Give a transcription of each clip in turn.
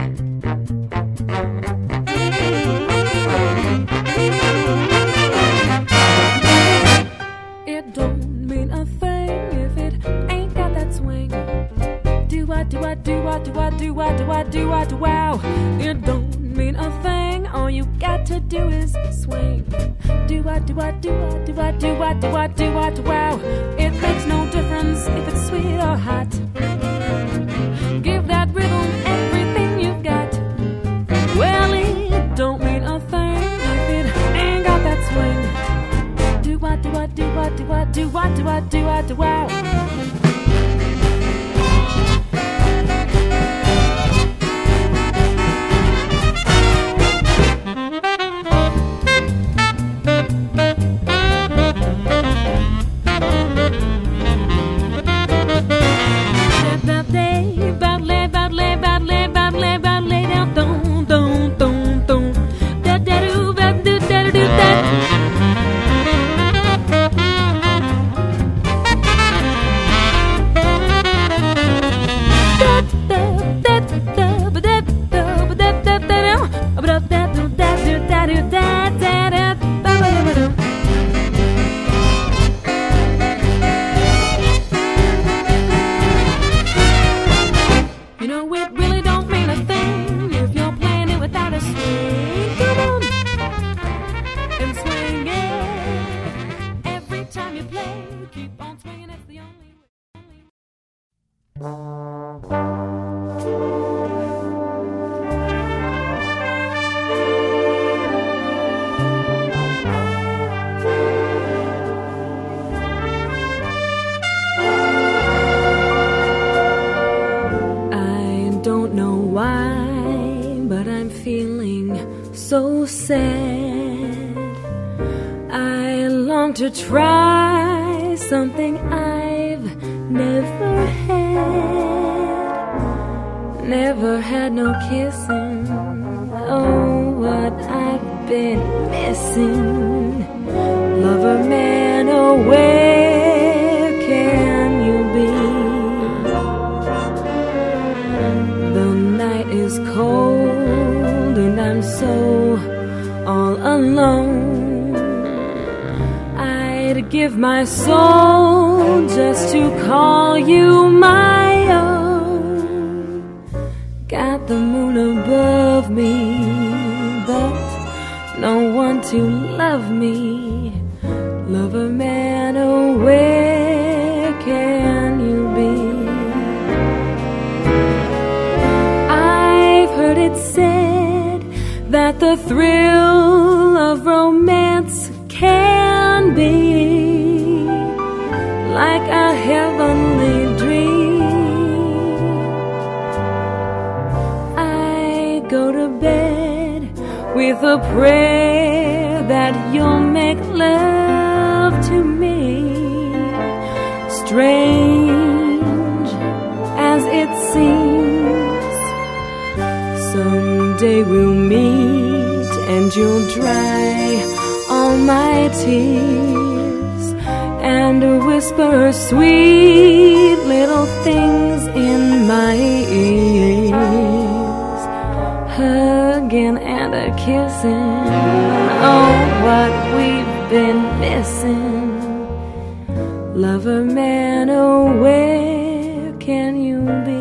It don't mean a thing if it ain't got that swing. Do I do I do I do I do I do I do I do wow. It don't mean a thing. All you got to do is swing. Do I do I do I do I do I do I do I do wow. It makes no difference if it's sweet or hot. Give that rhythm everything you've got. Well, it don't mean a thing if it ain't got that swing. Do I do I do I do I do I do I do I do wow. To try something I've never had. Never had no kissing. Oh, what I've been missing. Lover man, oh, where can you be? The night is cold and I'm so all alone. I'd give my soul just to call you my own. Got the moon above me, but no one to love me. Lover man, oh, where can you be? I've heard it said that the thrill of romance can be like a heavenly dream. I go to bed with a prayer that you'll make love to me. Strange as it seems, someday we'll meet and you'll dry all my tears and whisper sweet little things in my ears. Hugging and a kissing, oh, what we've been missing. Lover man, oh, where can you be?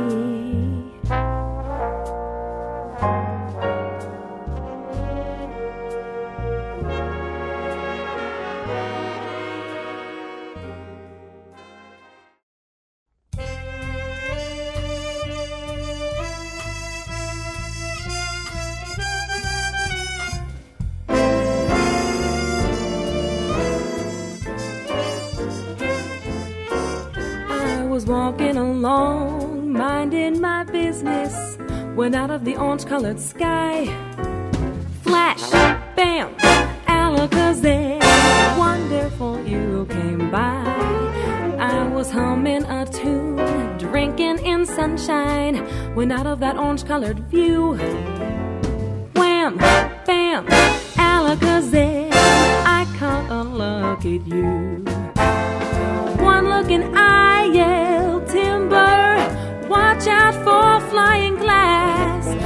Walking along, minding my business, when out of the orange-colored sky, flash, bam, Alakazam, wonderful you came by. I was humming a tune, drinking in sunshine, when out of that orange-colored view, wham, bam, Alakazam, I caught a look at you. One look and I yelled timber, watch out for flying glass.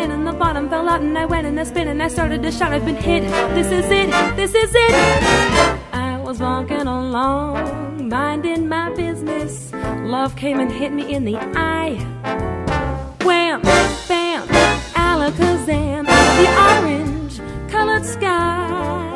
in and the bottom fell out and I went in a spin and I started to shout, I've been hit, this is it, this is it. I was walking along, minding my business. Love came and hit me in the eye. Wham, bam, alakazam, the orange-colored sky.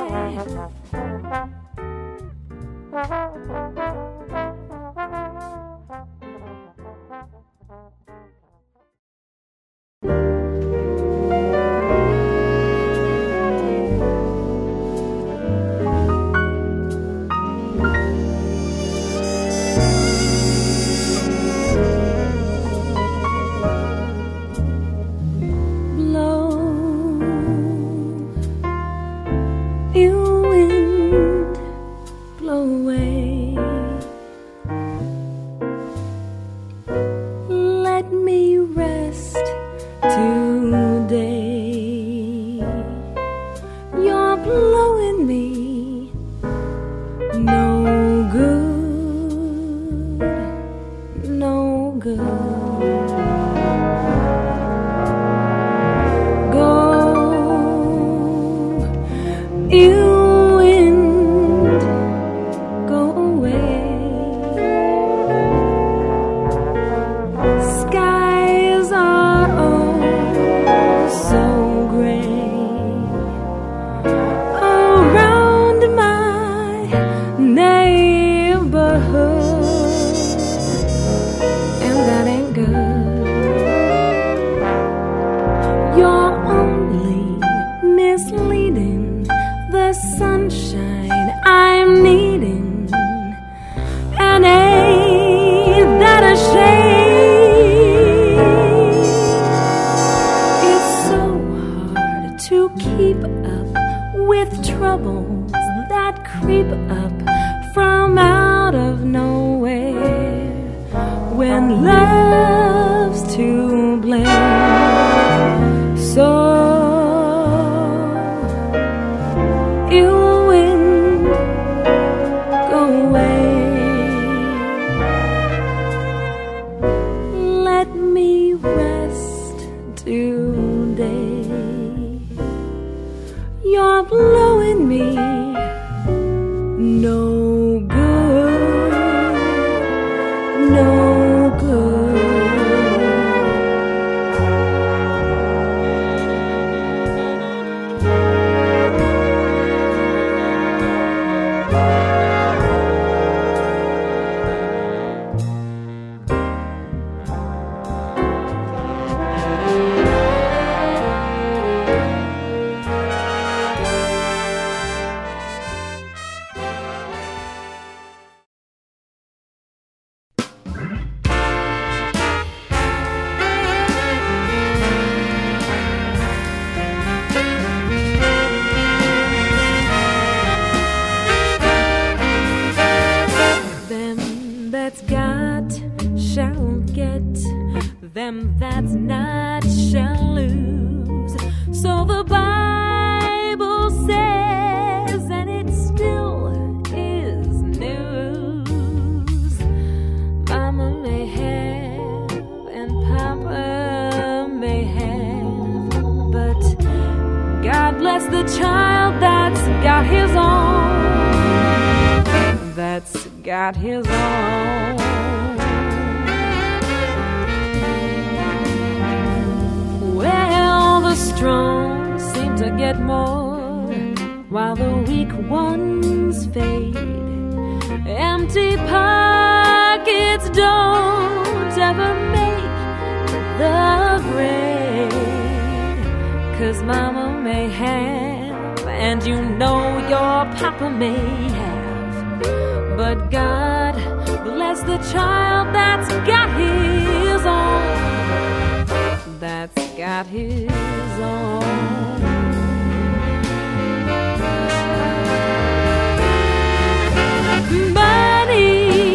Them that's not shall lose. So the Bible says, and it still is news. Mama may have and Papa may have, but God bless the child that's got his own. That's got his own. Well, the strong seem to get more, while the weak ones fade. Empty pockets don't ever make the grade. 'Cause mama may have, and you know your papa may have, but God bless the child that's got his own. That's got his own. Buddy,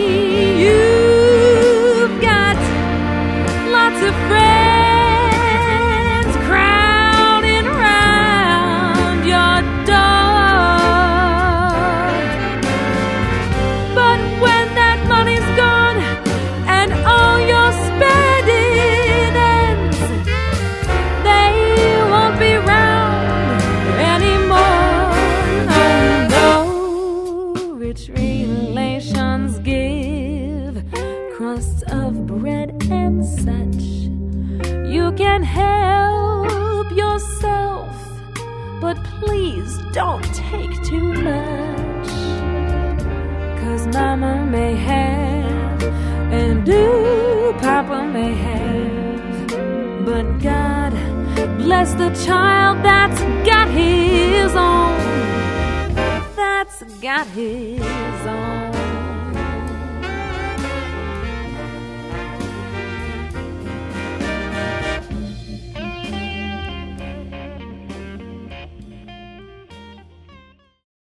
you've got lots of friends crowding around your door. But when that money's gone and all your spending ends, they crusts of bread and such. You can help yourself, but please don't take too much. 'Cause Mama may have, and Papa may have, but God bless the child that's got his own. That's got his own.